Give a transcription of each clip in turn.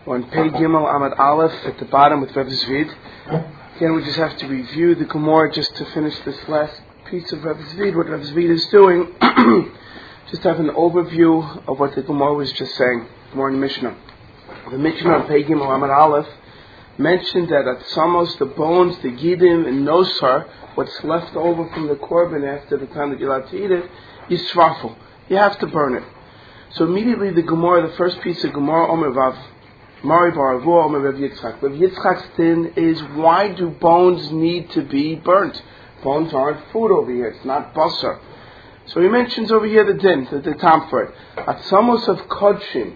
on Pei Gimel Amad Aleph at the bottom with Reb Zvid. Again, we just have to review the Gemara just to finish this last piece of Reb Zvid, what Reb Zvid is doing. Just have an overview of what the Gemara was just saying. Gemara in Mishnah. The Mishnah on Pei Gimel Amad Aleph mentioned that at Samos, the bones, the Gidim, and Nosar, what's left over from the Korban after the time that you're allowed to eat it, Yisrafel. You have to burn it. So immediately the Gemara, the first piece of Gemara, Omer Vav, Mari Bar Avu, Omer Rav Yitzchak. Rav Yitzchak's din is, why do bones need to be burnt? Bones aren't food over here, it's not basar. So he mentions over here the din, the tam for it. At Samos of Kodshim,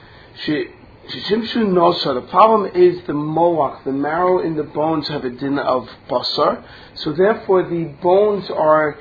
Shimshu Nosar, the problem is the moach, the marrow in the bones have a din of basar. So therefore the bones are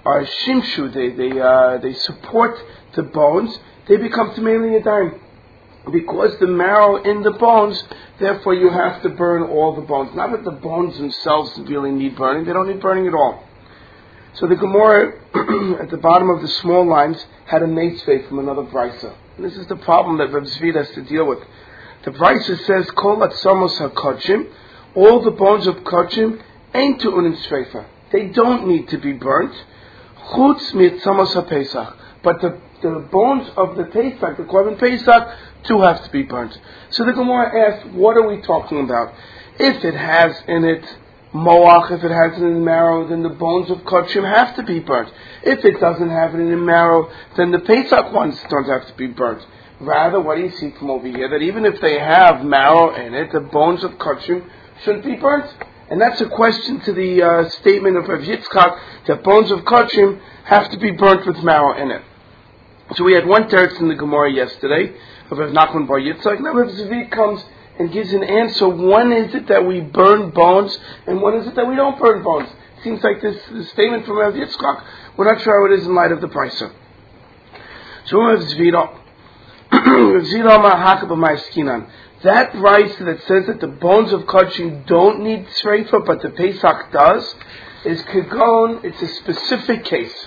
shimshu, they support the bones, they become tamei yadayim. Because the marrow in the bones, therefore you have to burn all the bones. Not that the bones themselves really need burning, they don't need burning at all. So the Gemara, at the bottom of the small lines, had a mitzvah from another brisa. And this is the problem that Reb Zvid has to deal with. The brisa says, Kol atzamos hakodshim, all the bones of kodshim, ain't to unin sreifa. They don't need to be burnt. Chutz mi'atzamos haPesach. But the bones of the Pesach, the Korban Pesach, do have to be burnt. So the Gemara asks, what are we talking about? If it has in it moach, if it has it in the marrow, then the bones of kodshim have to be burnt. If it doesn't have it in the marrow, then the Pesach ones don't have to be burnt. Rather, what do you see from over here? That even if they have marrow in it, the bones of kodshim shouldn't be burnt. And that's a question to the statement of Rav Yitzchak that bones of kodshim have to be burnt with marrow in it. So we had one teretz in the Gemara yesterday of Rav Nachman Bar Yitzchak. Now Rav Zvid comes and gives an answer. When is it that we burn bones, and when is it that we don't burn bones? It seems like this statement from Rav Yitzchak, we're not sure how it is in light of the brisa. So Rav Zvid, that brisa that says that the bones of kodshim don't need sreifa, but the Pesach does, is kagon. It's a specific case.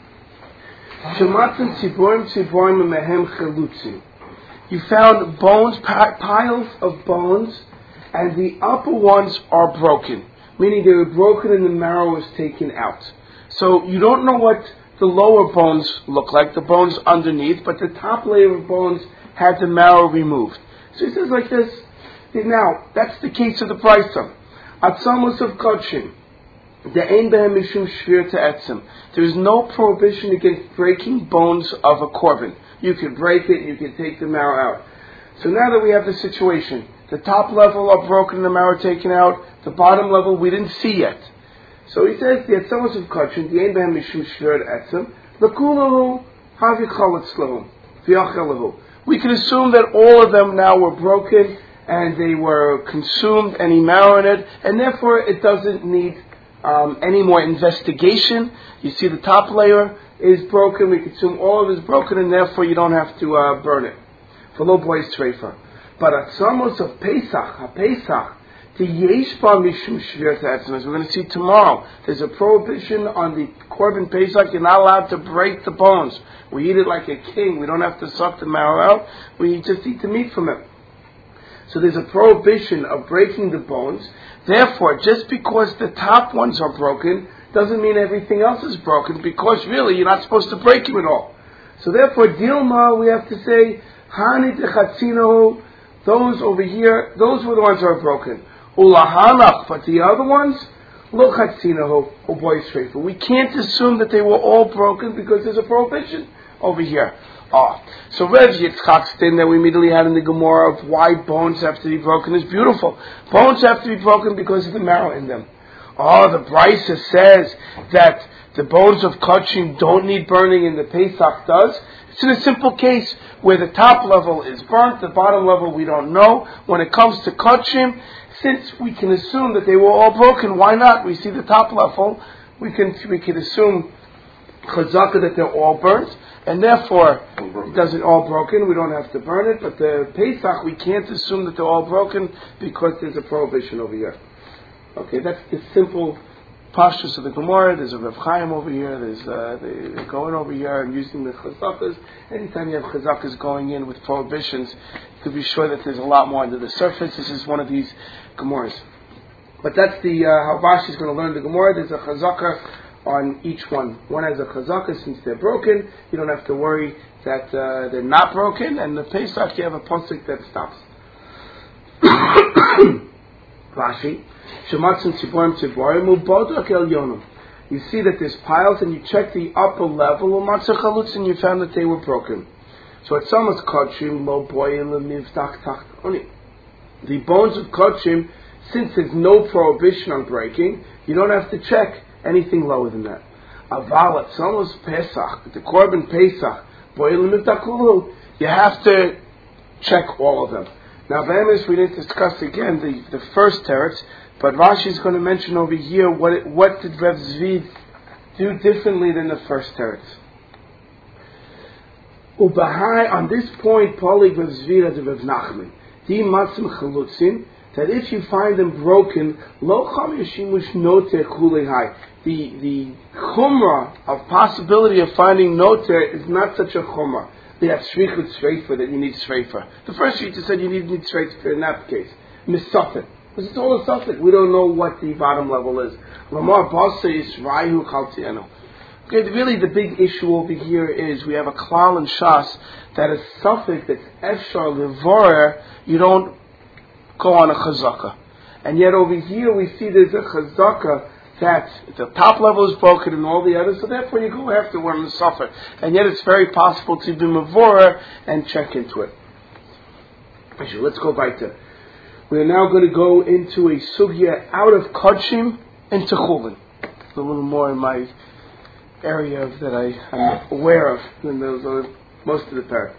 You found bones, piles of bones, and the upper ones are broken, meaning they were broken and the marrow was taken out. So you don't know what the lower bones look like, the bones underneath, but the top layer of bones had the marrow removed. So he says like this. Now, that's the case of the brisa. Atzamos of kodshim. There is no prohibition against breaking bones of a korban. You can break it, you can take the marrow out. So now that we have the situation, the top level are broken and the marrow taken out, the bottom level we didn't see yet. So he says, the Atzamos of Kodshim, the Ein Behem Mishum Shvirat Etzem, L'kulahu Havichalatz Lahu, V'yachelahu. We can assume that all of them now were broken and they were consumed, any marrow in it, and therefore it doesn't need any more investigation. You see the top layer is broken, we consume all of it is broken, and therefore you don't have to burn it. For low boys treifa. But at Samos of Pesach, the Yeshba Mishum Shvirat Etzem, as we're going to see tomorrow, there's a prohibition on the Korban Pesach, you're not allowed to break the bones. We eat it like a king, we don't have to suck the marrow out, we just eat the meat from it. So there's a prohibition of breaking the bones. Therefore, just because the top ones are broken, doesn't mean everything else is broken, because really, you're not supposed to break them at all. So therefore, Dilma, we have to say, Hani Techatzinahu, those over here, those were the ones that are broken. Ulahanach, but the other ones, Lo Chatzinahu, O boy Shreifa. We can't assume that they were all broken because there's a prohibition over here. So Rav Yitzchak's din that we immediately had in the Gemara of why bones have to be broken is beautiful. Bones have to be broken because of the marrow in them. The brisa says that the bones of kodshim don't need burning and the Pesach does. It's in a simple case where the top level is burnt, the bottom level we don't know. When it comes to kodshim, since we can assume that they were all broken, why not? We see the top level, we can assume chazaka that they're all burnt, and therefore it doesn't all broken, we don't have to burn it, but the Pesach we can't assume that they're all broken because there's a prohibition over here. Okay, that's the simple pashtus of the Gemara. There's a Rav Chaim over here. They're going over here and using the chazakas. Anytime you have chazakas going in with prohibitions, you can be sure that there's a lot more under the surface. This is one of these Gemaras. But that's the how Rashi is going to learn the Gemara. There's a chazaka on each one. One has a chazaka since they're broken. You don't have to worry that they're not broken. And the Pesach, you have a pasuk that stops. Rashi, Shematzim Tziborim Tziborim Ubodak El Yonam. You see that there's piles, and you check the upper level of Matzah Chalutz, and you found that they were broken. So at Samas Kodshim Lo Boyel Mivdak Tachtoni. The bones of Kodshim, since there's no prohibition on breaking, you don't have to check anything lower than that. Aval at Samas Pesach, the Korban Pesach Boyel Mivdak Kulu, you have to check all of them. Now, Vamis, we didn't discuss again the first teretz, but Rashi is going to mention over here what did Rav Zvid do differently than the first teretz. Ubahai, on this point, Polig Rav Zvid as Rav Nachman, Di Matzim Chalutzin, that if you find them broken, Lo Cham Yeshimush Noter Kulei. The chumrah of possibility of finding noter is not such a chumrah. They have shvichut shreifa that you need shreifa. The first sheet said you need shreifa in that case. Misafik. Because it's all a suffix. We don't know what the bottom level is. Lamar Basa is Rayu Chaltiano. Okay, really the big issue over here is we have a klal and shas that a suffix that's efshar levorer, you don't go on a chazaka. And yet over here we see there's a chazaka that the top level is broken and all the others, so therefore you go after one the suffix. And yet it's very possible to be mavorer and check into it. Actually, let's go weiter. We are now going to go into a sugya out of Kodshim into Chulin. It's a little more in my area that I'm aware of than those are most of the parak.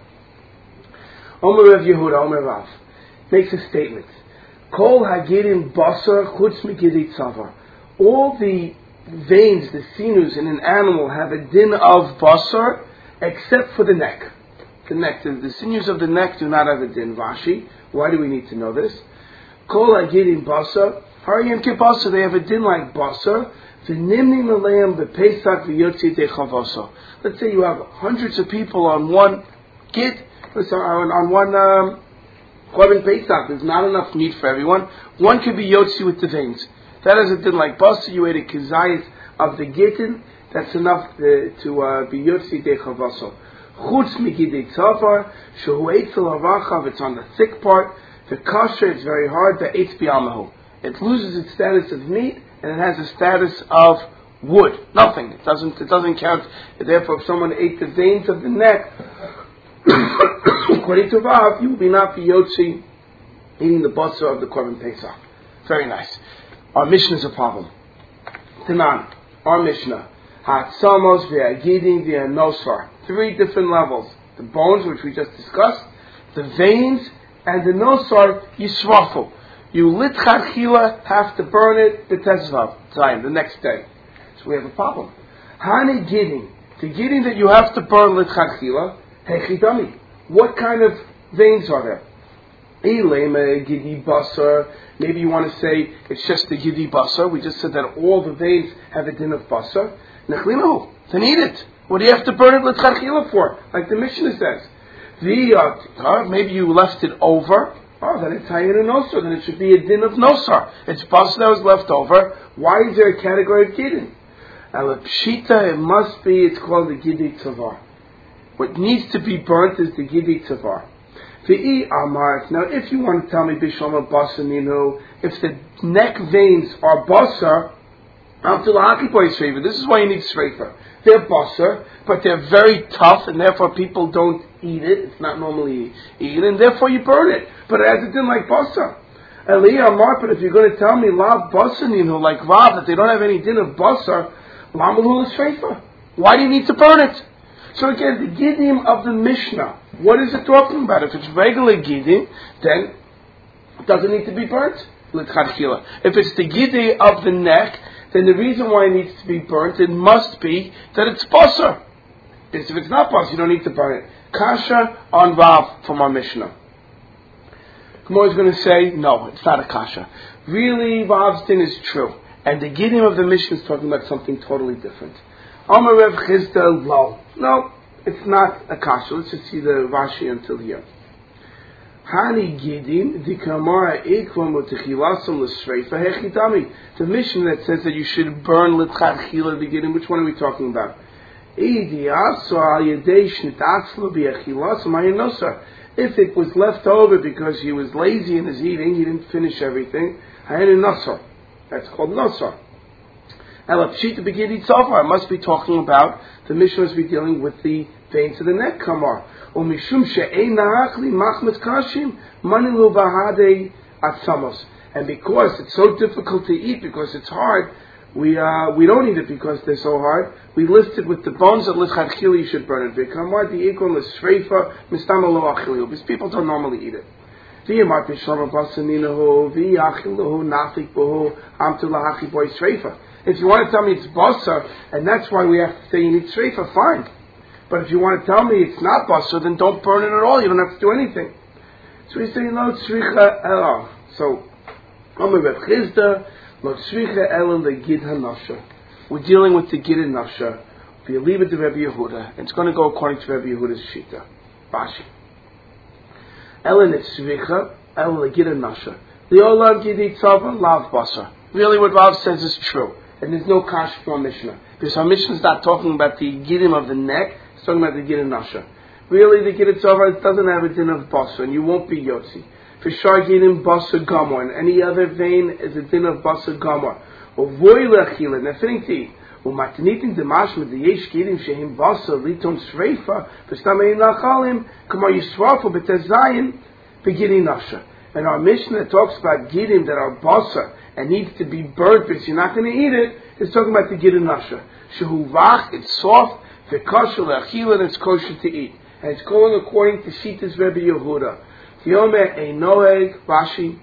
Omer Rav Yehuda, Omer Rav, makes a statement. Kol hagirim basar chutz mikidei tzavar. All the veins, the sinus in an animal have a din of basar except for the neck. The neck, the sinews of the neck do not have a din. Rashi, why do we need to know this? Kol hagirim basar, hariyim kibasar, they have a din like basar. V'nimnim aleim b'pesach v'yotzi dechavasa. Let's say you have hundreds of people on one gid, on one korban pesach. There's not enough meat for everyone. One could be yotzi with the veins. That is a din like basar. You ate a kizayis of the gittin. That's enough to be yotzi dechavasa. Chutz mikidei tzafar shehu eitzel harachav. It's on the thick part. The kasher is very hard. The eitz bi'amahu. It loses its status of meat, and it has a status of wood. Nothing. It doesn't count. Therefore, if someone ate the veins of the neck, according to Rav, you will not be yotzi eating the basar of the korban pesach. Very nice. Our Mishnah is a problem. Tanan, our Mishnah. Ha'atzamos v'agidim v'anosar. 3 different levels. The bones, which we just discussed, the veins, and the nosar, yisrafu. You litchachila have to burn it the next day. So we have a problem. Hani gidin, the gidin that you have to burn litchachila, hechidami. What kind of veins are there? Ilema gidi basar. Maybe you want to say it's just the gidi basar. We just said that all the veins have a din of basar. Nechlino, then eat it. What do you have to burn it litchachila for? Like the Mishnah says. Maybe you left it over. Oh, then it's hayin and nosar. Then it should be a din of nosar. It's basar that was left over. Why is there a category of gidin? Pshita, it must be. It's called the gidi tzavar. What needs to be burnt is the gidi tzavar. V'i amar. Now, if you want to tell me bishlam basar ninu, if the neck veins are basar, this is why you need shreifa. They're basar, but they're very tough, and therefore people don't eat it. It's not normally eaten, and therefore you burn it. But it has a din like basar. Aliyah Amar, but if you're going to tell me la basar like Rav, that they don't have any din of basar, lamalul is shreifa. Why do you need to burn it? So again, the gidim of the Mishnah, what is it talking about? If it's regular gidim, then it doesn't need to be burnt. If it's the gidi of the neck, then the reason why it needs to be burnt, it must be that it's basar. If it's not basar, you don't need to burn it. Kasha on Rav from our Mishnah. Gemara is going to say, no, it's not a kasha. Really, Rav's din is true. And the Gidim of the Mishnah is talking about something totally different. Amar Rav Chisda lo. No, it's not a kasha. Let's just see the Rashi until here. Hani Gidim dikamara ikvam u'techilasam l'sreifa hechitami. The Mishnah that says that you should burn l'tchachila the Gidim. Which one are we talking about? If it was left over because he was lazy in his eating, he didn't finish everything, that's called nosar. It must be talking about, the Mishnah must be dealing with the veins of the neck, kamar. And because it's so difficult to eat, because it's hard, we don't eat it because they're so hard. We list it with the bones that l'chadchili you should burn it. Because people don't normally eat it. If you want to tell me it's basar, and that's why we have to say you need shreifa, fine. But if you want to tell me it's not basar, then don't burn it at all. You don't have to do anything. So we say no tzricha ela. So Amar Rav Chisda. We're dealing with the Gid and Nasha. If you leave it to Rabbi Yehuda, it's going to go according to Rabbi Yehuda's Shita. Rashi. Ellen Tzvicha, Ellen Gid and Nasha. Le'olam Gidi Tzava, Lav Basar. Really what Rav says is true. And there's no kash from our Mishnah. Because our Mishnah is not talking about the Gidim of the neck, it's talking about the Gid and Nasha. Really, the Gid and Tzava doesn't have a din of Basar, and you won't be Yotzi. For Sharginim Basar Gamor, and any other vein is a din of Basar Gamor. Or Voilachila, nothing to eat. Umatinitin Demashma, the Yesh Gidim Shehim Basar, Liton Sreifa, Vestamein Lachalim, Kamar Yisrafu, Betezayin, Beginning Nasha. And our Mishnah talks about Gidim that are Basar and needs to be burnt because you're not going to eat it, is talking about the Gidim Nasha. Shehu Vach, it's soft, the Kosher Lachila, and it's kosher to eat. And it's going according to Shita's Rebbe Yehuda. Rashi,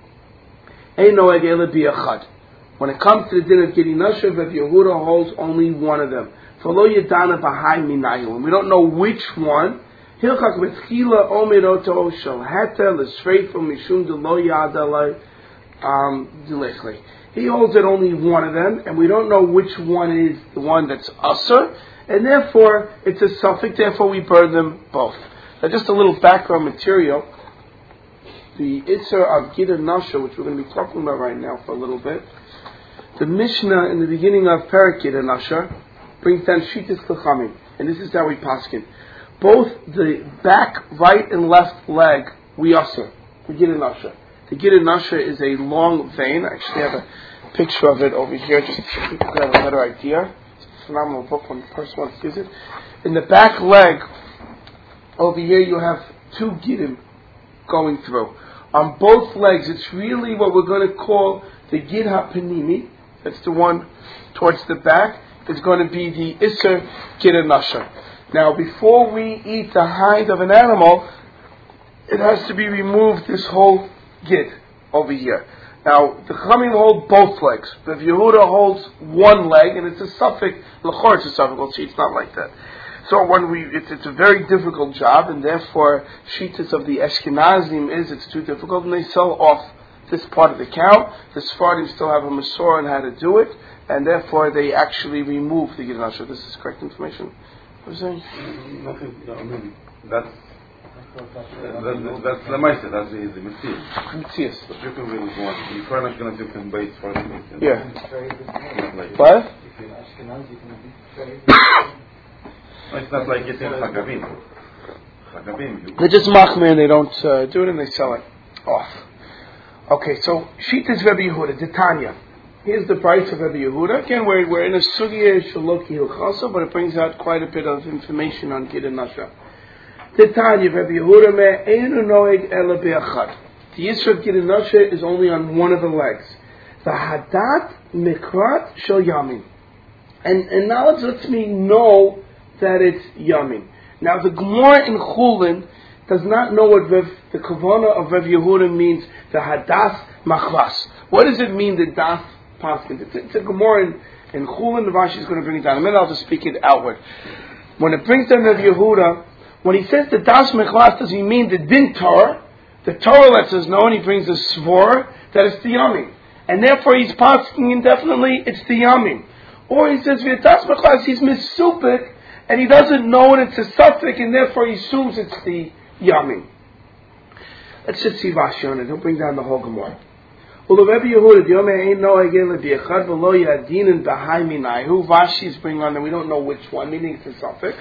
when it comes to the din of Gidi Nasha, Rav Yehuda holds only one of them. We don't know which one. He holds it only one of them, and we don't know which one is the one that's usher, and therefore it's a suffix, therefore we burn them both. Now just a little background material. The Isser of Gid and Nasha, which we're going to be talking about right now for a little bit, the Mishnah in the beginning of Perek Gid and Nasha brings down Shitas Chachamim, and this is how we paskin. Both the back, right, and left leg we usher, the Gid and Nasha. The Gid and Nasha is a long vein. I actually have a picture of it over here, just so people can have a better idea. It's a phenomenal book when the person wants to use it. In the back leg, over here you have two Gidim going through. On both legs, it's really what we're going to call the Gid HaPanimi. That's the one towards the back. It's going to be the Isser Gid and Nasha. Now, before we eat the hide of an animal, it has to be removed, this whole Gid over here. Now, the Chachamim hold both legs. Rav Yehuda holds one leg, and it's a suffix. L'chor, it's a suffix. We'll see, it's not like that. So it's a very difficult job, and therefore Shitas of the Ashkenazim is it's too difficult, and they sell off this part of the cow. The Sephardim still have a Masorah on how to do it, and therefore they actually remove the Gid Nasha. This is correct information. What was I saying? Nothing. No, I mean, that's the Maisa. That's the Metzias. But you can really want. You're not going to do bait for it. Yeah. What? It's not like it's in Chagavim. They're just machmir and they don't do it and they sell it off. Okay, so Shitas Rebbe Yehuda, Titania. Here's the price of Rebbe Yehuda. Again, we're in a sugya shaloki hilchasa, but it brings out quite a bit of information on Gid and Nasha. Titania Rebbe Yehuda me einu noeg ela be'achad. The Yisra of Gid and Nasha is only on one of the legs. The Hadat Mikrat Shel Yamin. And knowledge lets me know that it's yamin. Now the Gemara in Chulin does not know what the Kavanah of Rav Yehuda means, the Hadas Machlas. What does it mean, the Das Paskin? It's a Gemara in Chulin, the Rashi is going to bring it down. A minute I'll just speak it outward. When it brings down Rav Yehuda, when he says the Das Machlas, does he mean the Din Torah? The Torah lets us know, and he brings the Svor, that it's the yamin. and therefore he's passing indefinitely, it's the Yamim. Or he says, V'yatas Mechlas, he's misupik, and he doesn't know it, it's a suffix, and therefore he assumes it's the Yamim. Let's just see Rashi on it. He'll bring down the whole Gemara. Vashi's bring on, and we don't know which one, meaning it's a suffix.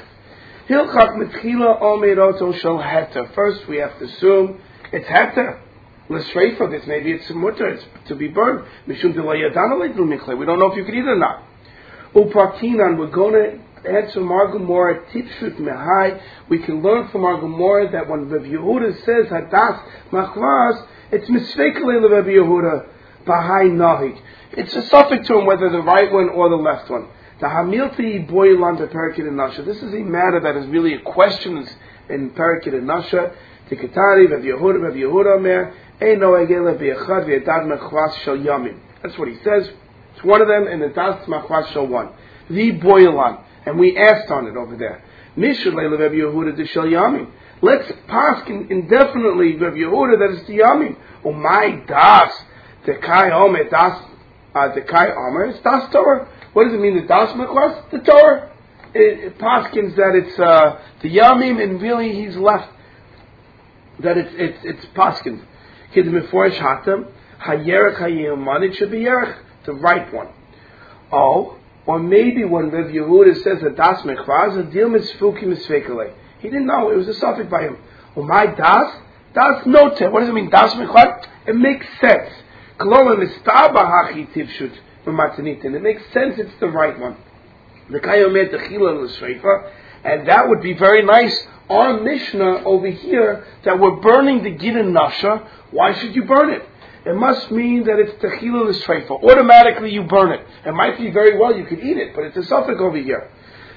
First, we have to assume it's heter. L'shreifa, this maybe it's mutter, it's to be burned. We don't know if you can eat it or not. Upartinan, we're going to answer Mar Gemara Tipshut Mehai. We can learn from Mar Gemara that when Rabbi Yehuda says Hadas Machvas, it's misfekele Rabbi Yehuda Bahai Nahik. It's a suffix to him whether the right one or the left one. The Hamilti Boilan the Parakid and Nasha. This is a matter that is really a question in Parakid and Nasha. Tikatari Rabbi Yehuda Mer Eino Egele B'Echad V'Yadad Machvas Shel Yamim. That's what he says. It's one of them, and the Das Machvas Shel one. The Boilan. And we asked on it over there. Mishulei Rabbi Yehuda de Shel Yamim. Let's pass indefinitely Rabbi Yehuda that is the Yamim. Oh my Das, the Kai Omer Das, the Kai Omer is Das Torah. What does it mean? The Das Mechlas, the Torah. It paskins that it's the Yamim, and really he's left that it's paskins. Kid Meforish Hatam Hayerech Hayeman. It should be Yerech, the right one. Oh. Or maybe when Rav Yehuda says that Das Mechvaz, a deal misfuki misfekele. He didn't know, it was a suffix by him. Oh my Das? Das note. What does it mean? Das Mechvaz? It makes sense. Koloma mistaba hachi tivshut v'matanitin. It makes sense, it's the right one. The kayomet techila l'shreifa, and that would be very nice. Our Mishnah over here, that we're burning the Gidin Nasha, why should you burn it? It must mean that it's techila l'shreifa. Automatically you burn it. It might be very well you could eat it, but it's a suffix over here.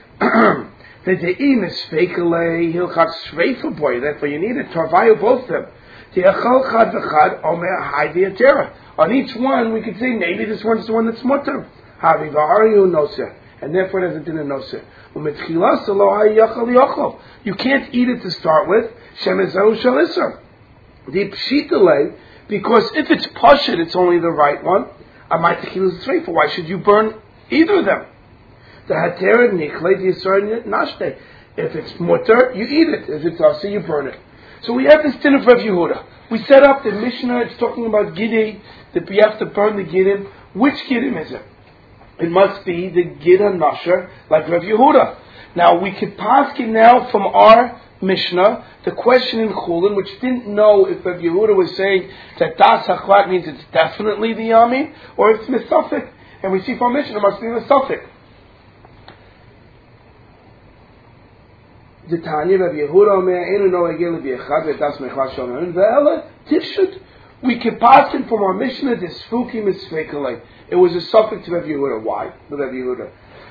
The de'im is fekele hilchat shreifa boy. Therefore you need it. Tarvayu both of them. Te'achal chad v'chad omer hai v'yatera. On each one we could say maybe this one's the one that's mutter. Havi v'ariyu noser. And therefore it has a din of noser. U'metchila salo hai yachal yachal. You can't eat it to start with. Shemezahu shalisar. The pshitale. Because if it's pashut, it's only the right one. Amai techilas tzreifa. Why should you burn either of them? The hatera nichle yisrael nashte. If it's mutter, you eat it. If it's asa, you burn it. So we have this din of Rav Yehuda. We set up the Mishnah. It's talking about gidei, that we have to burn the gidim. Which gidim is it? It must be the gidah nasher, like Rav Yehuda. Now we could paskin now from our Mishnah, the question in Chulin, which didn't know if Rav Yehuda was saying that Das Hachlat means it's definitely the Yami, or it's Misafik. And we see from Mishnah, it must be Misafik. The Tanya Rav Yehuda Omer, Einu no egel b'yechad v'das mechlas shomer ve'ela tifshut. We can pass in from our Mishnah this Fuki Misfekalei. It was a suffix to Rav Yehuda. Why? Rav Yehuda.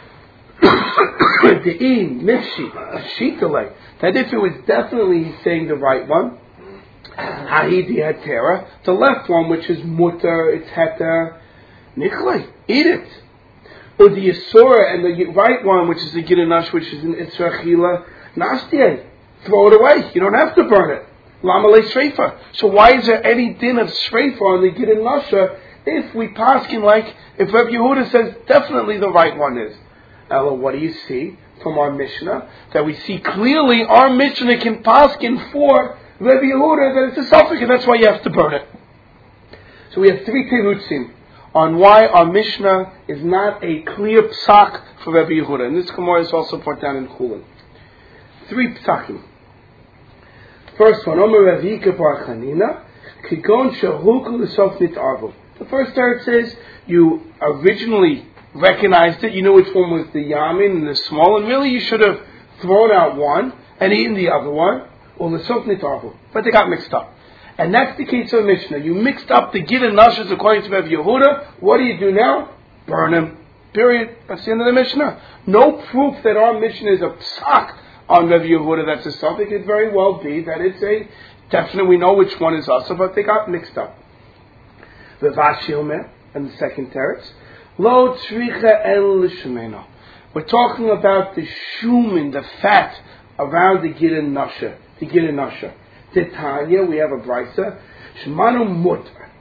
The in nifshi shitale, that if it was definitely he's saying the right one, hahidi hatera, the left one which is mutter, it's heter, nichle, eat it. Or the yisura and the right one which is the gidanash, which is an itzrachila, nastiyeh, throw it away. You don't have to burn it. Lama le shreifa. So why is there any din of shreifa on the gidanasha if we paskin like if Rav Yehuda says definitely the right one is? Ella, what do you see from our Mishnah? That we see clearly our Mishnah can paskin for Rabbi Yehuda that it's a suffix, and that's why you have to burn it. So we have three terutzim on why our Mishnah is not a clear psak for Rabbi Yehuda. And this Gemara is also put down in Chulin. Three psakim. First one, Omer Ravika Bar Chanina, Kigon Shahuk L'Sof Nit'arvu. The first teretz says you originally recognized it, you knew which one was the yamin and the small, and really you should have thrown out one and eaten the other one, or the sof nitarvu. But they got mixed up. And that's the case of Mishnah. You mixed up the gid and nashas according to Rav Yehuda. What do you do now? Burn them. Period. That's the end of the Mishnah. No proof that our Mishnah is a psak on Rav Yehuda. That's a suffix. It could very well be that it's a definite. We know which one is also, but they got mixed up. Vashi Omer, and the second teretz. Lo tzricha el l'shemena. We're talking about the shumin, the fat around the gid and nasha. The gid and nasha. Titania, we have a brisa. Shemanu mutar.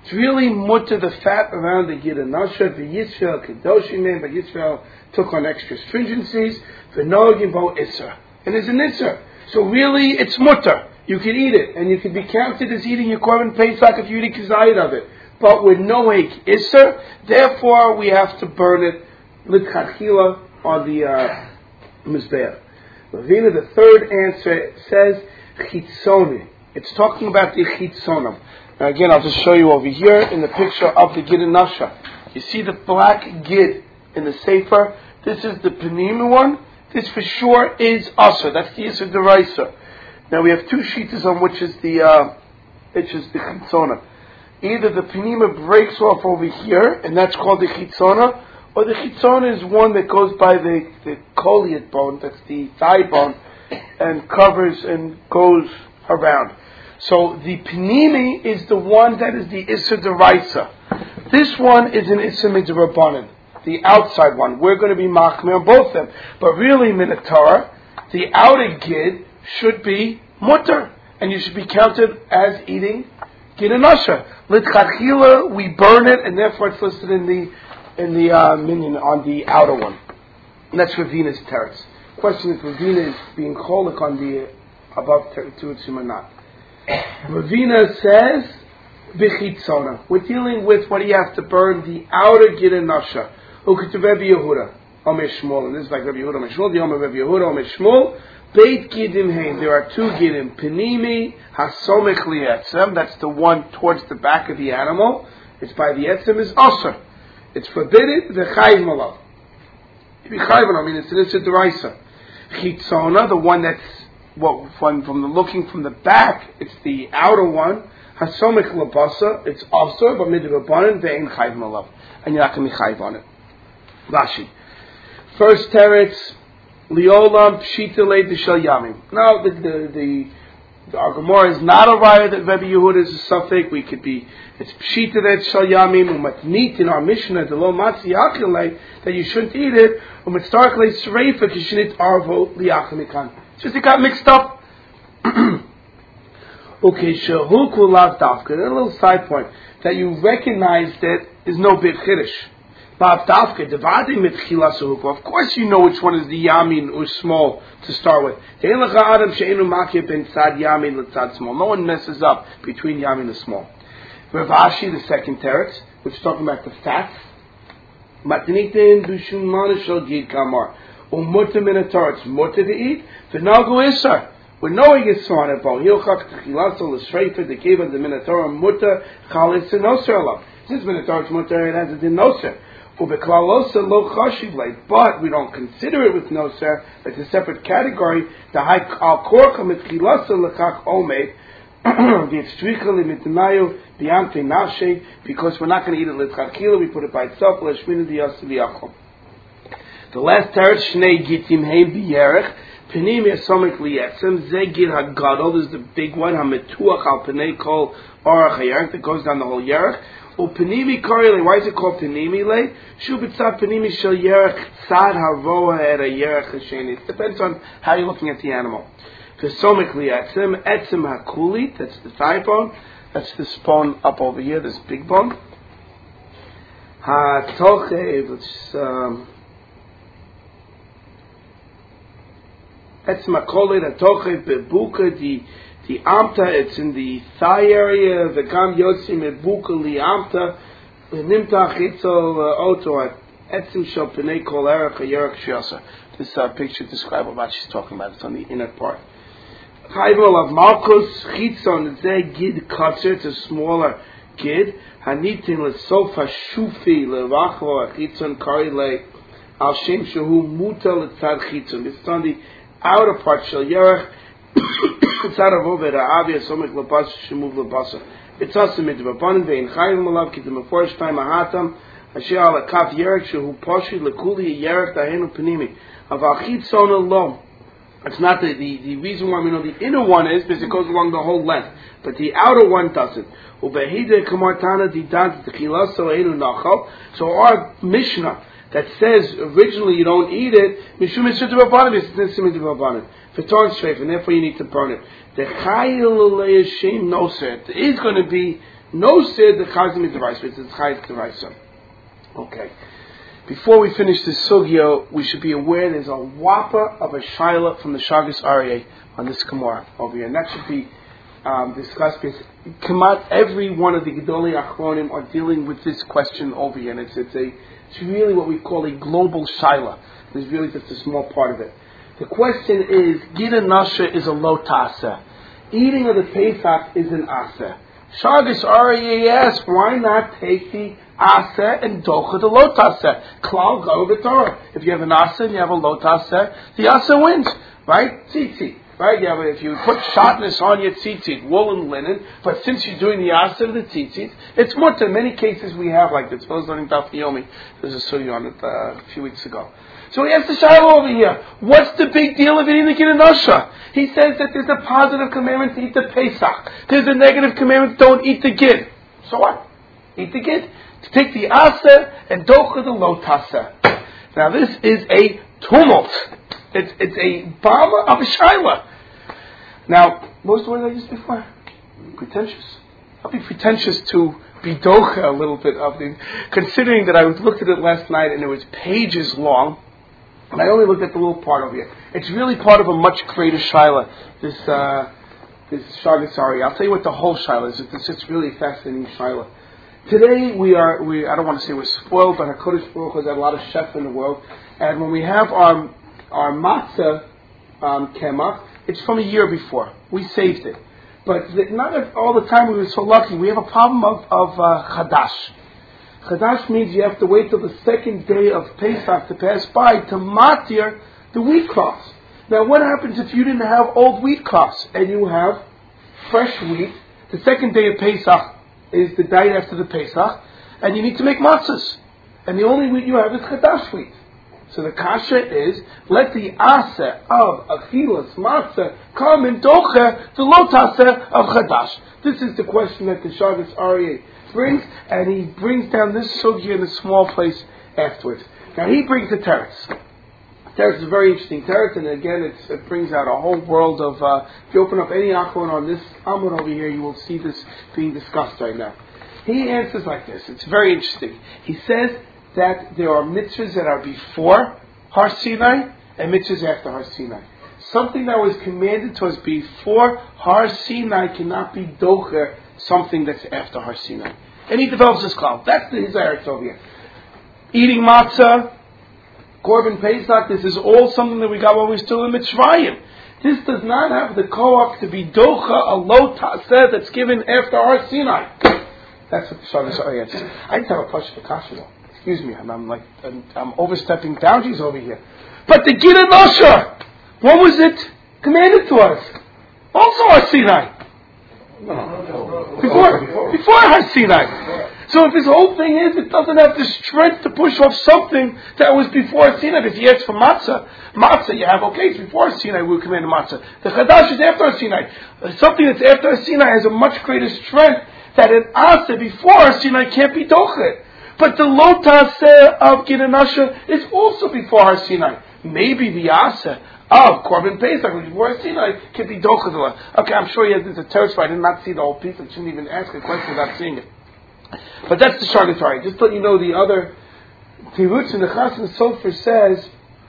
It's really mutter the fat around the Gid Nasha, the Yisrael, Kedoshim name, but Yisrael took on extra stringencies, the Noagim Bo Isser. And there's an Isser. So really, it's mutter. You can eat it, and you can be counted as eating your Korban Pesach if you eat a kizayit of it. But with Noeg Isser, therefore we have to burn it L'tchachila on the Mizbeach. Ravina, the third answer, says Chitzoni. It's talking about the Chitzonim. Now again, I'll just show you over here in the picture of the Gid Nasha. You see the black Gid in the Sefer? This is the Penima one. This for sure is Asa. That's the Yisr Deraisa. Now we have two sheets on which is the Chitzona. Either the Penima breaks off over here, and that's called the Chitzona, or the Chitzona is one that goes by the Koliat bone, that's the thigh bone, and covers and goes around. So the Penimi is the one that is the Issa Deraisa. This one is an Issa Midrabanan, the outside one. We're going to be Machmir on both of them. But really, Minatorah, the outer Gid should be Mutter, and you should be counted as eating Gid Nasha. L'tchachila, we burn it, and therefore it's listed in the minion on the outer one. And that's Ravina's teretz. Question if Ravina is being cholik on the above teretzim or not. Ravina says, B'chitzona. We're dealing with what do you have to burn, the outer Gid Nasha. Ukit Rebbe Yehuda, Omer Shmuel. And this is like Rebbe Yehuda, Omer Shmuel, the Omer Rebbe Yehuda, Omer Shmuel. Beit Gidim Hain. There are two Gidim. Penimi, Hasomech Lietzem. That's the one towards the back of the animal. It's by the Etzem is Aser. It's forbidden, the Chayv Malav. If you Chayv Malav, I mean, it's an Issa Deraisa. Chitzona, the one that's, from the looking from the back, it's the outer one. Hasomich labasa, it's Aser, but midrabanan, ve'ein Chayv Malav. And you're not going to be Chayv on it. Rashi. First teretz, Liolam Pshita Leid B'Shel Yamim. Now, our Gemara is not a raya that Rebbe Yehuda is a suffix. We could be, it's Pshita that Shel Yamim, umatnit in our Mishnah, the lo matzi yachilei, that you shouldn't eat it, umatzarek le sreifa, kishinit arvo liyachimikan. It's just it got mixed up. Okay, shehu kulav dafka. A little side point, that you recognize that is no big chiddush. Of course you know which one is the yamin or small to start with. No one messes up between yamin and small. Rav Ashi, the second teretz, which is talking about the fats. It's mutter to eat. We're knowing it's on it. They gave us the Minotaur mutter. Since Minotaur is mutter, it has a din noser. But we don't consider it with noser. It's a separate category. The high al korka mitzchilasa lekach omed the extricha limitmayu biante nashe, because we're not going to eat it l'tchakila. We put it by itself. L'shmina diyasa liyachom. The last teretz shnei gitim heim biyerech penim yasomik liyetzem zegir hagadol is the big one hametuach al penei kol orach hayerech that goes down the whole yerech. Upenimi korele. Why is it called penimi le? Shubitzav penimi shel yerech tzad havoa et a yerech hasheni. It depends on how you're looking at the animal. V'somik liyetzem etzem hakulit. That's the thigh bone. That's this bone up over here. This big bone. Hatochev. Etzem hakulit hatochev bebuka the amta, it's in the thigh area. The gam yotzim ebuka li amta. Nimta chitzol oto etzim shel penei kol erech yerech shiasa. This picture describes what she's talking about. It's on the inner part. Chayvol of Malchus chitzon ze gid katzer. It's a smaller gid. Hanitin lesofa shufi levachlo chitzon kari le al shem shehu muta letzad chitzon. This is on the outer part shel yerech. It's out of over the obvious somik labas shemov labasa. It's also midrabanan vein chayim malav kitam aforish time ahatam asher ala kaf yerek shehu poshi lekuli yerek dahenu penimi aval chitzon alone. It's not the reason why we know the inner one is because it goes along the whole length, but the outer one doesn't. Ubehide kamartana didat techilas enu nachal. So our Mishnah that says originally you don't eat it, mishum mitzvah it's mitzvah for straight, and therefore you need to burn it. The chayil le'yashem noser. It is going to be No sid, the chazim is device, it's chayes device. Okay. Before we finish this sugya, we should be aware there's a whopper of a shaila from the Shagas Aryeh on this Gemara over here, and that should be discussed because every one of the Gedolei Achronim are dealing with this question over here, and it's really what we call a global shaila. There's really just a small part of it. The question is, Gida Nasha is a lo taseh. Eating of the Pesach is an aseh. Shagas Aryeh asks, why not take the aseh and docha the lo taseh? Klal go b'torah. If you have an aseh and you have a lo taseh, the aseh wins, right? Tzitzit, right? If you put shotness on your tzitzit, wool and linen, but since you're doing the aseh of the tzitzit, it's mutter. In many cases we have like this. I was learning Daf Yomi. There's a sugya on it a few weeks ago. So he has the shiloh over here. What's the big deal of eating the Gida Nasha? He says that there's a positive commandment to eat the Pesach. There's a negative commandment, don't eat the Gid. So what? Eat the Gid. To take the Aseh and docha the lo taseh. Now this is a tumult. It's a bomber of a shiloh. Now, most of the words I used before, pretentious. I'll be pretentious to be docha a little bit of the, considering that I looked at it last night and it was pages long. And I only looked at the little part over here. It's really part of a much greater shaila. This Shagas Aryeh. I'll tell you what the whole shaila is. It's really a fascinating shaila. Today we I don't want to say we're spoiled, but HaKadosh Baruch Hu has a lot of chefs in the world. And when we have our matzah kemach, it's from a year before. We saved it. But not all the time we were so lucky. We have a problem of chadash. Chadash means you have to wait till the second day of Pesach to pass by to matir the wheat crops. Now what happens if you didn't have old wheat crops and you have fresh wheat? The second day of Pesach is the day after the Pesach, and you need to make matzahs. And the only wheat you have is chadash wheat. So the kasha is, let the aseh of achilas matzah come and docha the lo taseh of chadash. This is the question that the Shagas Aryeh brings, and he brings down this sugya in a small place afterwards. Now he brings the teretz. Teretz is a very interesting teretz, and again it brings out a whole world of, if you open up any achron on this amud over here, you will see this being discussed right now. He answers like this. It's very interesting. He says that there are mitzvahs that are before Har Sinai and mitzvahs after Har Sinai. Something that was commanded to us before Har Sinai cannot be docher something that's after Har Sinai. And he develops this cloud. That's his eretz over here. Eating matzah, Korban Pesach, this is all something that we got while we're still in Mitzrayim. This does not have the koach to be docha a lo taseh that's given after Har Sinai. That's what the Shagas Aryeh says. I just have a push for kasha though. Excuse me, I'm overstepping boundaries over here. But the Gida Nasha, what was it commanded to us? Also Har Sinai. Before Har Sinai. So if his whole thing is, it doesn't have the strength to push off something that was before Har Sinai. If he asks for matzah, you have, okay, it's before Har Sinai, we command matzah. The Chadash is after Har Sinai. Something that's after Har Sinai has a much greater strength that an aseh before Har Sinai can't be dochet. But the lo taseh of Gida Nasha is also before Har Sinai. Maybe the aseh of Korban Pesach, which before Har Sinai, can be dochet. Okay, I'm sure there's a teretz, but I did not see the whole piece. I shouldn't even ask a question without seeing it. But that's the Shagas Aryeh. Just to let you know, the other Tirutz in the Chasam Sofer says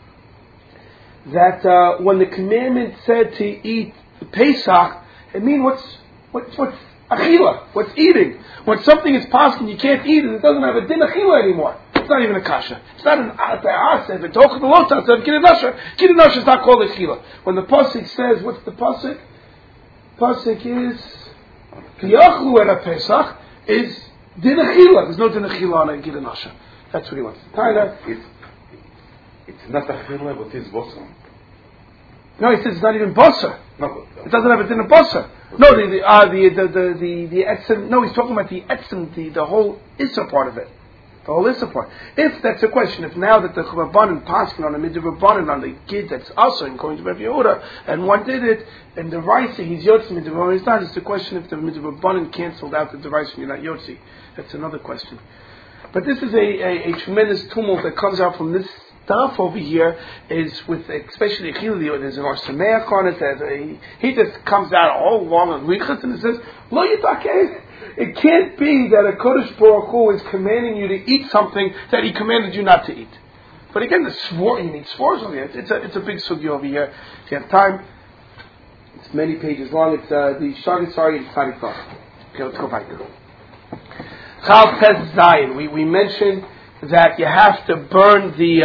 that when the commandment said to eat Pesach, it means what's achila, what's eating. When something is possible, you can't eat it, it doesn't have a din achila anymore. It's not even a kasha. It's not an aseh, but talk of the lo taseh of Gida Nasha. Gida Nasha is not called achila. When the pasuk says, what's the pasuk? Pasuk is K'yachlu at a Pesach is din achila. There's no din achila on a Gida Nasha. That's what he wants. Tyler. It's not achila, but it's bosa. No, he says it's not even bosa. No, it doesn't have a din of bosa. No, the etzem. No, he's talking about the etzem, the whole issa part of it, the whole issa part. If that's the question, if now that the Rabbanan paskin on the midrabanan on the kid that's also according to Rabbi Yehuda, and one did it, and the Raisa he's yotzi midrabanan, it's not. It's the question if the midrabanan canceled out the Raisa and you're not yotzi. That's another question. But this is a tremendous tumult that comes out from this stuff over here is with, especially Achilles, there's an Orsameach on it, he just comes out all along on Riechus and it says, Lo yitakeh, It can't be that a Kodesh Baruch Hu is commanding you to eat something that He commanded you not to eat. But again, the swore, you need swores over here. It's a big sugi over here. If you have time, it's many pages long. It's the Shagisari and Tzadikah. Okay, let's go back to Chal Tes Zayin. We mentioned that you have to burn the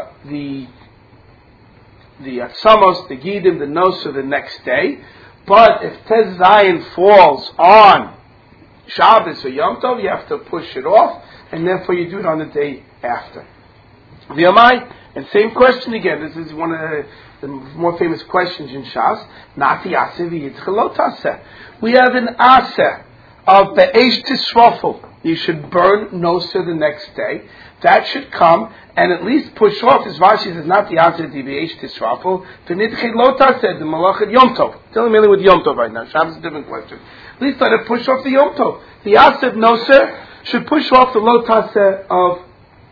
atzamos, the gidim, the noser the next day. But if Tes Zayin falls on Shabbos or Yom Tov, you have to push it off, and therefore you do it on the day after. V'yamai, and same question again. This is one of the more famous questions in Shas. Nati aseh v'yitzchalot aseh. We have an aseh of be'esh tisrafel. You should burn noser the next day. That should come and at least push off. As Rashi says, not the aseh di be'esh tisrafel. V'nitchalot aseh the malachet Yom Tov. Dealing mainly with Yom Tov right now. Shabbos is a different question. At least let it push off the Yom Tov. The aseh of noser should push off the lot aseh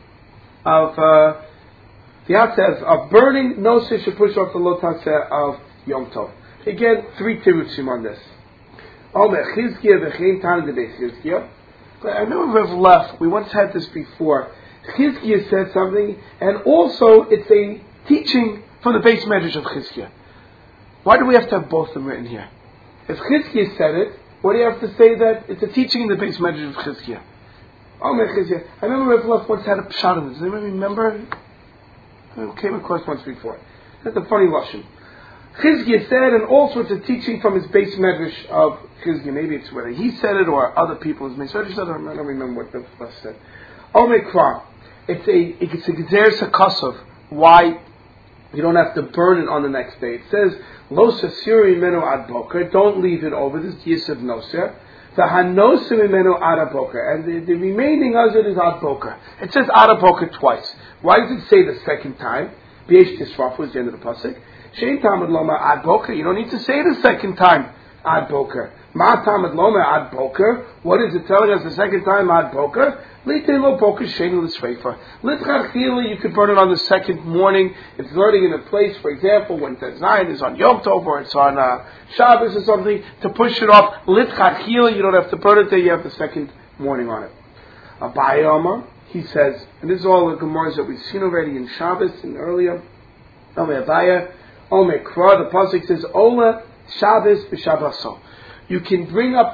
the aseh of burning noser should push off the lot aseh of Yom Tov. Again, 3 tirutzim on this. Omer Chizkiya v'chein tan de beis Chizkiya. I remember Rav left. We once had this before. Chizkiya said something, and also it's a teaching from the base medrash of Chizkiya. Why do we have to have both of them written here? If Chizkiya said it, what do you have to say that it's a teaching in the base medrash of Chizkiya? Omer Chizkiya. I remember Rav left once had a pshat on this. Does anyone remember? I came across once before. That's a funny lashon. Chizkiya said, and also it's a teaching from his base medrash of Chizkiya. Maybe it's whether he said it or other people. His medrash said it. I don't remember what the fuss said. Omer Kra. It's a gezer sakasov. Why you don't have to burn it on the next day? It says lo sasiri menu ad boker. Don't leave it over. This is yisuf noser. The hanosim menu ad boker, and the remaining of it is ad boker. It says ad boker twice. Why does it say the second time? B'yesh tisrafu is the end of the pasuk. Shein tamad loma ad boker. You don't need to say it a second time ad boker. Ma tamad loma ad boker. What is it telling us the second time ad boker? Litin lo boker shein l'sreifa. Litchachila, you could burn it on the second morning. It's learning in a place, for example, when Tes Zayin is on Yom Tov or it's on Shabbos or something, to push it off. Litchachila, you don't have to burn it there. You have the second morning on it. Abaye Omar, he says, and this is all the Gemaras that we've seen already in Shabbos and earlier. Omer Abaye, Omer Kra, the pasuk says, Ola Shabbos b'Shabboso. You can bring up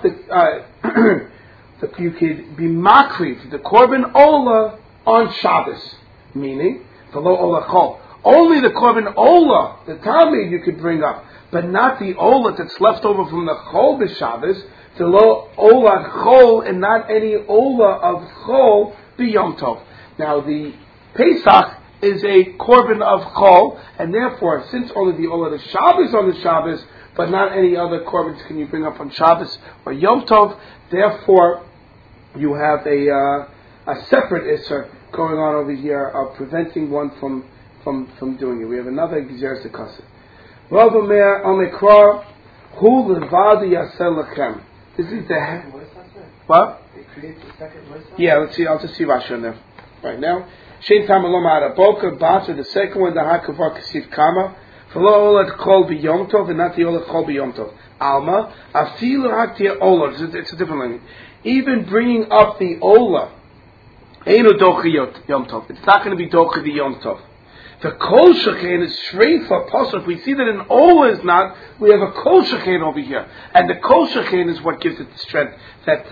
you could be makriv, the korban ola on Shabbos, meaning the lo ola chol. Only the korban ola, the tamid, you could bring up, but not the ola that's left over from the chol b'Shabbos, the lo ola chol, and not any ola of chol b'Yom Tov. Now the Pesach is a korban of chol, and therefore, since only the ola of Shabbos on the Shabbos, but not any other korbans can you bring up on Shabbos or Yom Tov. Therefore, you have a separate isser going on over here of preventing one from doing it. We have another gezer sekaseh. Rav Omer Omekra Hu Levadi Yasel Lechem. This is the what? It creates a second voice. Yeah, let's see. I'll just see Rashi on there right now. Shein Tamalom Araboka Bata. The second one, the Hakavar Kasif Kama. V'lo olat kol b'yom tov, and not the olat kol b'yom tov. Alma, afilu haktia ola. It's a different language. Even bringing up the ola, einu dochi yom tov. It's not going to be dochi the yom tov. The kol shechen is shreifa pasuk. We see that an ola is not. We have a kol shechen over here, and the kol shechen is what gives it the strength that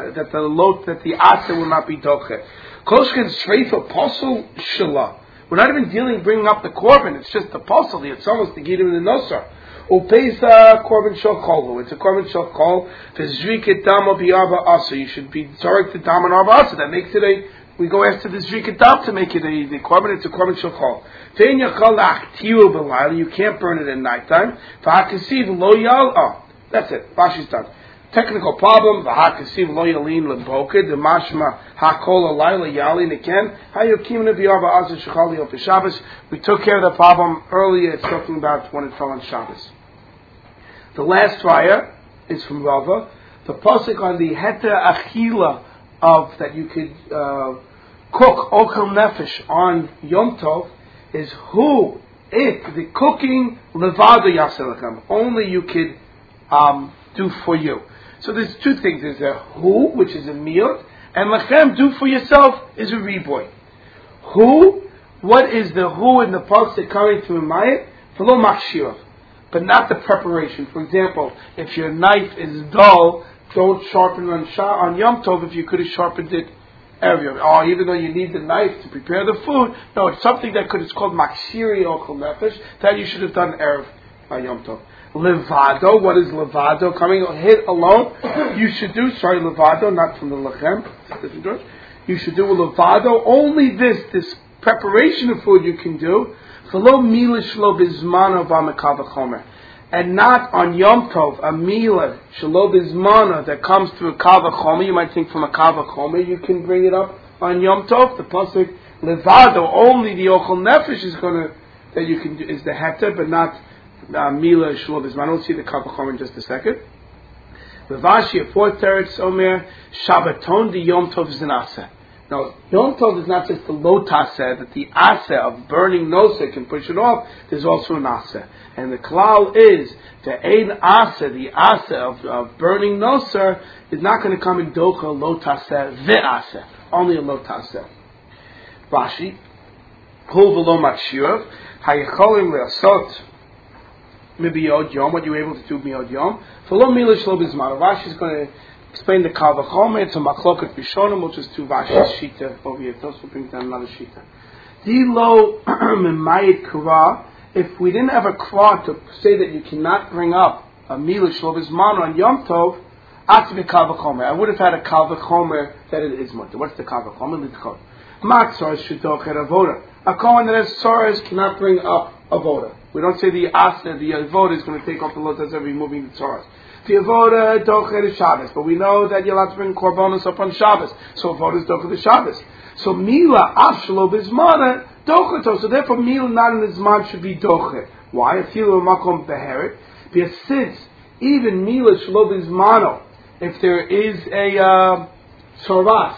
the asa will not be dochi. Kol shechen is shreifa pasuk shela. We're not even bringing up the korban. It's just the pasal. It's almost the gidim and the nosar. Upesa korban shel kol. It's a korban shel kol. V'zriket dam b'yarba asa. You should be zarek the dam and arba asa. That makes it we go after the zriket dam to make it the korban. It's a korban shel kol. Ve'en yachal la'achtiru b'layla. You can't burn it at nighttime. V'hakasiv lo yal. Oh, that's it. Rashi's done. Technical problem. V'hakasiv lo yalin l'boker. The mashma hakol alayla yalin again. Hayokim nebiyarba asa shechali of the Shabbos. We took care of the problem earlier. It's talking about when it fell on Shabbos. The last raya is from Rava. The pasuk on the heter achila of that you could cook okel nefesh on Yom Tov is the cooking levada yaselachem. Only you could do for you. So there's two things. There's a hu, which is a meal, and lachem, do for yourself, is a riboy. Hu, what is the hu in the parts that coming through mayit? V'lo machshirav, but not the preparation. For example, if your knife is dull, don't sharpen on Yom Tov if you could have sharpened it earlier. Or even though you need the knife to prepare the food, no, it's something it's called makshiri ochel nefesh, that you should have done erev Yom Tov. Levado, what is levado? Coming hit alone, you should do, levado, not from the lachem, you should do a levado, only this preparation of food you can do, v'lo mila shelo bizmano v'amekav v'chomer, and not on Yom Tov, a mila shelo bizmano that comes through a kav v'chomer. You might think from a kav v'chomer you can bring it up on Yom Tov. The pasuk levado, only the ochel nefesh that you can do is the heter, but not mila shelo bizmano. We'll see the kav v'chomer in just a second. Levashi, a fourth teretz omer Shabbaton di Yom Tov zinaseh. Now, Yom Tov is not just the lo taseh, that the aseh of burning noser can push it off. There's also an aseh. And the klal is, the ein aseh, the aseh of burning noser, is not going to come in docha lo taseh ve'aseh. Only a lo taseh. Rashi, Hul v'lo matshirav, hayecholim le'asot mibiyod yom, what you were able to do miyod yom, v'lo milish lo bizman. Rashi is going to explain the Kal V'chomer. It's a Machloket Rishonim, which is two Vashi's Shita over here. Tosfos brings down another Shita. Dilo Memayit Kura. If we didn't have a Kra to say that you cannot bring up a Mila Shlo Bizman on Yom Tov, Atzi Kal V'chomer. I would have had a Kal V'chomer that it is mutter. What's the Kal V'chomer? Litkot. Matzor Shidochet Avoda. A Kohen that has Soros cannot bring up Avoda. We don't say the Aser, the Avoda is going to take off the Lotas of removing the Soros. The Avoda Docher is Shabbos, but we know that you'll have to bring Korbanos up on Shabbos. So Avoda is Docher is Shabbos. So Mila Afshalo Bizmana Docher. So therefore Mila not in the Zman should be Docher. Why? Afilu Makom Beheret. Because since even Mila Shalo Bizmano, if there is a Soras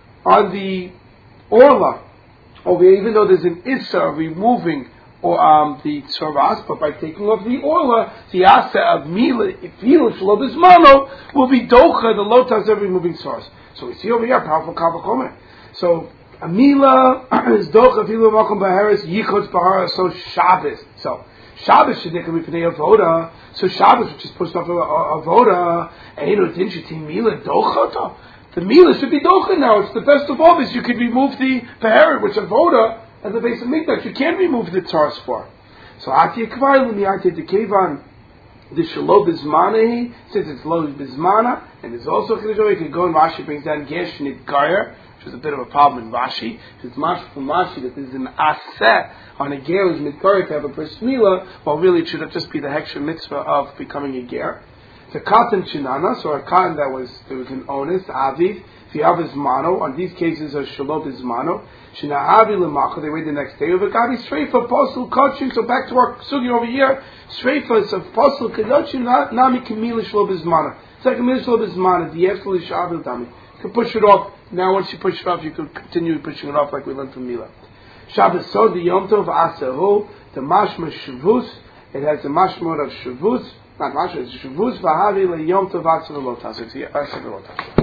on the Orla, or even though there's an Issa removing or the tzoras, but by taking off the orla, the asa of mila shelo bizmano will be docha, the lotas of removing tzoras. So we see over here powerful kal v'chomer. So a mila is docha filu makom b'haris yichotz b'hara. So Shabbos. So Shabbos should be pnei avoda. So Shabbos, which is pushed off of avoda, eino dinshiti mila docha. The mila should be docha now. It's the best of all this. You could remove the b'harit, which avoda. As the base of mikdash, you can't remove the tzaras for. So ati ekvar l'mi'ati dekevan the shelo bizmanahi, since it's lo bizmana, and there's also chiddush. You can go and Rashi brings down gesh nidgayer, which is a bit of a problem in Rashi. It's mashma from Rashi that there's an aseh on a ger who's nidgayer to have a bris milah, while really it should just be the heksha mitzvah of becoming a ger. The katan shinanas, or a katan there was an onus, aviv. The Aviv Mano, on these cases are Shalot is Mano. Shinahavi Lemacha, they wait the next day. V'gavi Sreifa, Posel, Kachin. So back to our sugi over here. Sreifa is a Posel, Kadachin, Nami Kamila Shalot is Mano. It's like Kamila Shalot is Mano. The Yefel is Shavil Dami. You can push it off. Now once you push it off, you can continue pushing it off like we learned from Mila. Shabbos So, the Yom Tov Asahu, the Mashma Shavus. It has the Mashma of Shavus. Not Mashma, it's Shavus, Vahavi, Le Yom Tov Asahu Lotas. It's the Asahu Lotas.